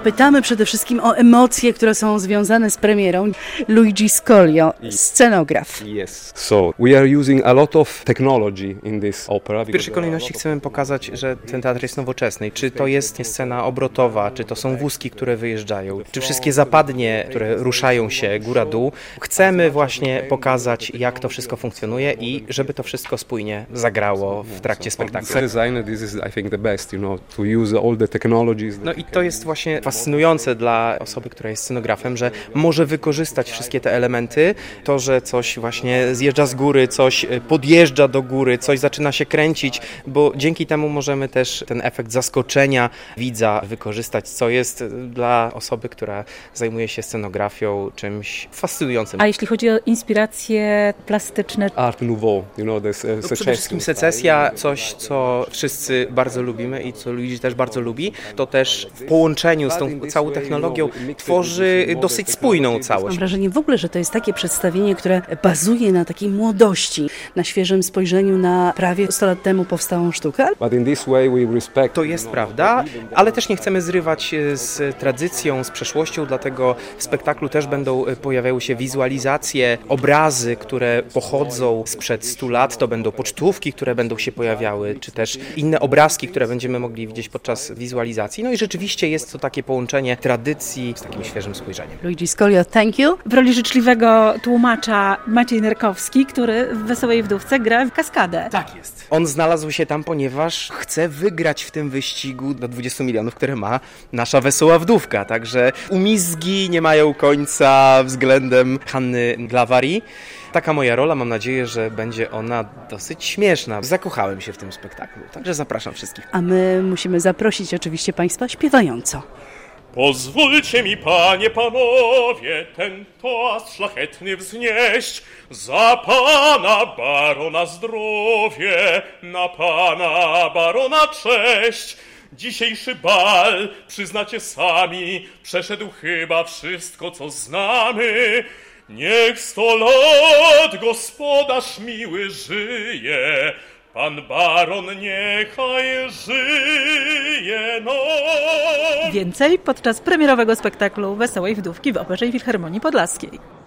Pytamy przede wszystkim o emocje, które są związane z premierą. Luigi Scoglio, scenograf. Yes. So we are using a lot of technology in this opera. W pierwszej kolejności chcemy pokazać, że ten teatr jest nowoczesny. Czy to jest scena obrotowa, czy to są wózki, które wyjeżdżają, czy wszystkie zapadnie, które ruszają się góra-dół. Chcemy właśnie pokazać, jak to wszystko funkcjonuje i żeby to wszystko spójnie zagrało w trakcie spektaklu. No i to jest właśnie fascynujące dla osoby, która jest scenografem, że może wykorzystać wszystkie te elementy. To, że coś właśnie zjeżdża z góry, coś podjeżdża do góry, coś zaczyna się kręcić, bo dzięki temu możemy też ten efekt zaskoczenia widza wykorzystać, co jest dla osoby, która zajmuje się scenografią, czymś fascynującym. A jeśli chodzi o inspiracje plastyczne? Art Nouveau, Przede wszystkim secesja, coś, co wszyscy bardzo lubimy i co Luigi też bardzo lubi, to też w połączeniu z tą całą technologią tworzy dosyć spójną całość. Mam wrażenie w ogóle, że to jest takie przedstawienie, które bazuje na takiej młodości, na świeżym spojrzeniu na prawie 100 lat temu powstałą sztukę. To jest prawda, ale też nie chcemy zrywać z tradycją, z przeszłością, dlatego w spektaklu też będą pojawiały się wizualizacje, obrazy, które pochodzą sprzed 100 lat, to będą pocztówki, które będą się pojawiały, czy też inne obrazki, które będziemy mogli widzieć podczas wizualizacji. No i rzeczywiście jest to takie połączenie tradycji z takim świeżym spojrzeniem. Luigi Scoglio, thank you. W roli życzliwego tłumacza Maciej Nerkowski, który w Wesołej Wdówce gra w kaskadę. Tak jest. On znalazł się tam, ponieważ chce wygrać w tym wyścigu do 20 milionów, które ma nasza Wesoła Wdówka. Także umizgi nie mają końca względem Hanny Glawari. Taka moja rola, mam nadzieję, że będzie ona dosyć śmieszna. Zakochałem się w tym spektaklu, także zapraszam wszystkich. A my musimy zaprosić oczywiście Państwa śpiewająco. Pozwólcie mi, panie, panowie, ten toast szlachetny wznieść. Za pana barona zdrowie, na pana barona cześć. Dzisiejszy bal, przyznacie sami, przeszedł chyba wszystko, co znamy. Niech 100 lat gospodarz miły żyje, pan baron niechaj żyje, no. Więcej podczas premierowego spektaklu Wesołej Wdówki w Operze i Filharmonii Podlaskiej.